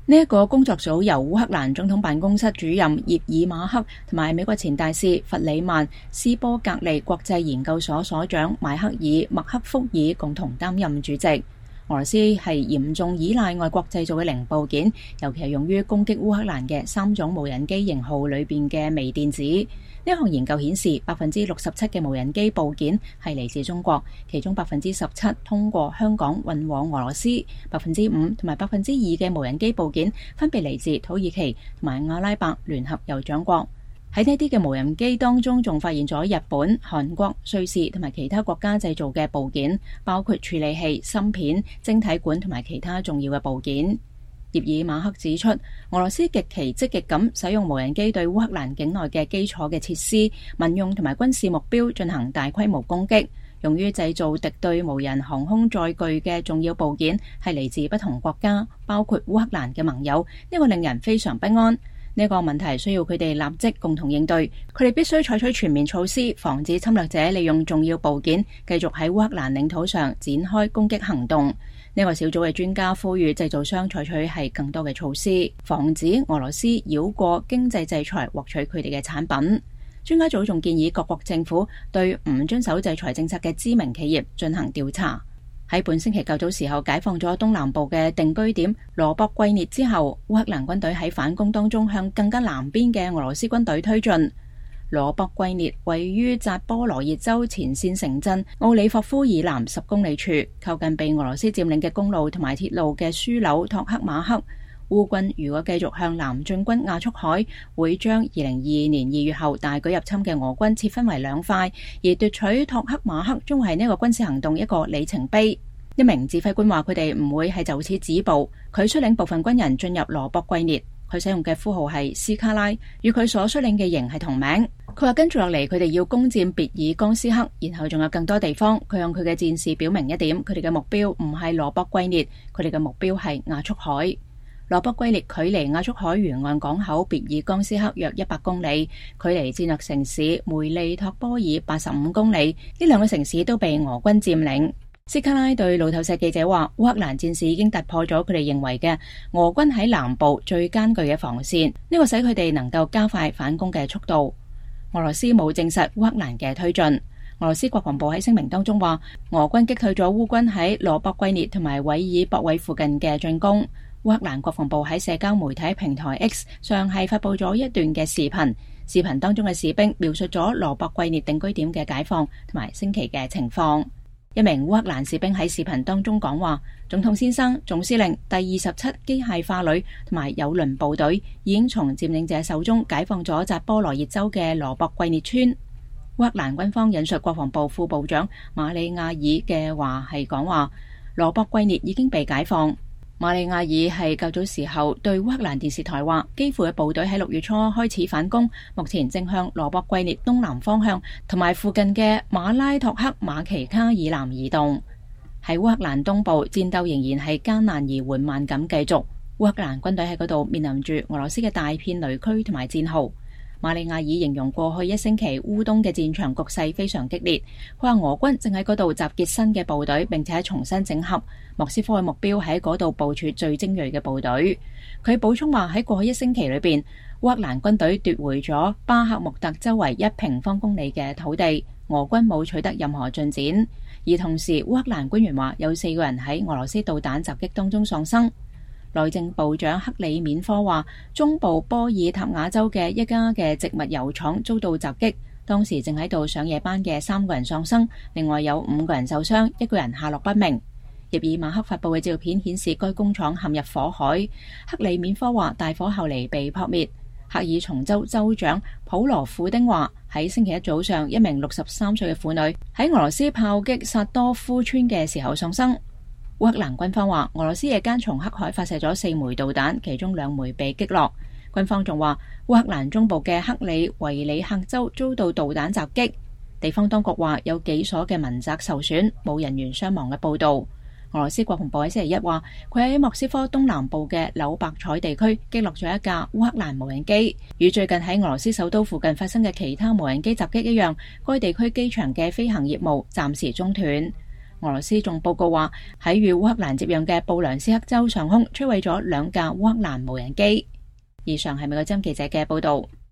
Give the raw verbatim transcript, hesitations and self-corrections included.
呢一個工作組由烏克蘭總統辦公室主任葉爾馬克同埋美國前大使弗里曼斯波格利國際研究所所長邁克爾麥克福爾共同擔任主席。俄羅斯係嚴重依賴外國製造嘅零部件，尤其係用於攻擊烏克蘭嘅三種無人機型號裏邊嘅微電子。呢項研究顯示，百分之六十七嘅無人機部件係嚟自中國，其中百分之十七通過香港運往俄羅斯，百分之五同埋百分之二嘅無人機部件分別嚟自土耳其同埋阿拉伯聯合酋長國。喺呢啲嘅無人機當中，仲發現咗日本、韓國、瑞士同埋其他國家製造嘅部件，包括處理器、芯片、晶體管同埋其他重要嘅部件。葉爾馬克指出，俄羅斯極其積極咁使用無人機對烏克蘭境內嘅基礎嘅設施、民用同埋軍事目標進行大規模攻擊，用於製造敵對無人航空載具嘅重要部件係嚟自不同國家，包括烏克蘭嘅盟友。呢個令人非常不安。呢個問題需要佢哋立即共同應對，佢哋必須採取全面措施，防止侵略者利用重要部件繼續喺烏克蘭領土上展開攻擊行動。呢個小組嘅專家呼籲製造商採取係更多嘅措施，防止俄羅斯繞過經濟制裁獲取佢哋嘅產品。專家組仲建議各國政府對唔遵守制裁政策嘅知名企業進行調查。喺本星期較早時候解放咗東南部嘅定居點羅博季涅之後，烏克蘭軍隊喺反攻當中向更加南邊嘅俄羅斯軍隊推進。羅博季涅位於扎波羅熱州前線城鎮奧里霍夫以南十公里處，靠近被俄羅斯佔領嘅公路同埋鐵路嘅樞紐托克馬克。烏軍如果繼續向南進軍亞速海，會將二零二二年二月後大舉入侵嘅俄軍切分為兩塊，而奪取托克馬克將會係呢個軍事行動一個里程碑。一名指揮官話佢哋唔會係就此止步，佢率領部分軍人進入羅博季涅，佢使用嘅呼號係斯卡拉，與佢所率領嘅營係同名。佢話跟住落嚟佢哋要攻佔別爾江斯克，然後仲有更多地方。佢向佢嘅戰士表明一點，佢哋嘅目標唔係羅博季涅，佢哋嘅目標係亞速海。羅博季涅距離亞速海沿岸港口別爾江斯克約一百公里，距離戰略城市梅利托波爾八十五公里。呢兩個城市都被俄軍佔領。斯卡拉對路透社記者話，烏克蘭戰士已經突破咗佢哋認為嘅俄軍喺南部最艱巨嘅防線，呢個使佢哋能夠加快反攻嘅速度。俄羅斯冇證實烏克蘭嘅推進。俄羅斯國防部喺聲明當中話，俄軍擊退咗烏軍喺羅博季涅同埋韋爾博韋附近嘅進攻。烏克蘭國防部喺社交媒體平台 X 上係發佈咗一段嘅視頻，視頻當中嘅士兵描述咗羅博季涅定居點嘅解放同埋升旗嘅情況。一名烏克蘭士兵喺視頻當中講話，總統先生、總司令、第二十七機械化旅同埋友鄰部隊已經從佔領者手中解放咗扎波羅熱州嘅羅博季涅村。烏克蘭軍方引述國防部副部長馬里亞爾嘅話係講話，羅博季涅已經被解放。馬里亞爾係較早時候對烏克蘭電視台話，基輔嘅部隊喺六月初開始反攻，目前正向羅博季涅東南方向同埋附近嘅馬拉托克馬奇卡以南移動。喺烏克蘭東部，戰鬥仍然係艱難而緩慢咁繼續。烏克蘭軍隊喺嗰度面臨住俄羅斯嘅大片雷區同埋戰壕。馬里亞爾形容過去一星期烏東嘅戰場局勢非常激烈，佢話俄軍正喺嗰度集結新嘅部隊，並且重新整合。莫斯科嘅目標喺嗰度部署最精銳嘅部隊。佢補充話，喺過去一星期裏邊，烏克蘭軍隊奪回咗巴克穆特周圍一平方公里嘅土地，俄軍冇取得任何進展。而同時，烏克蘭官員話有四個人喺俄羅斯導彈襲擊當中喪生。內政部長克里緬科話，中部波爾塔瓦州嘅一家嘅植物油廠遭到襲擊，當時正喺度上夜班嘅三個人喪生，另外有五個人受傷，一個人下落不明。葉爾馬克發布嘅照片顯示該工廠陷入火海。克里緬科話大火後嚟被撲滅。赫爾松州州長普羅庫丁話，喺星期一早上，一名六十三歲嘅婦女喺俄羅斯炮擊薩多夫村嘅時候喪生。烏克蘭軍方話，俄羅斯夜間從黑海發射咗四枚導彈，其中兩枚被擊落。軍方仲話，烏克蘭中部嘅克里維里克州遭到導彈襲擊。地方當局話有幾所嘅民宅受損，冇人員傷亡嘅報道。俄羅斯國防部喺星期一話，佢喺莫斯科東南部嘅紐伯采地區擊落咗一架烏克蘭無人機。與最近喺俄羅斯首都附近發生嘅其他無人機襲擊一樣，該地區機場嘅飛行業務暫時中斷。 俄羅斯仲報告話喺與烏克蘭接壤嘅布良斯克州上空摧毀咗兩架烏克蘭無人機。以上係美國之音記者嘅報道。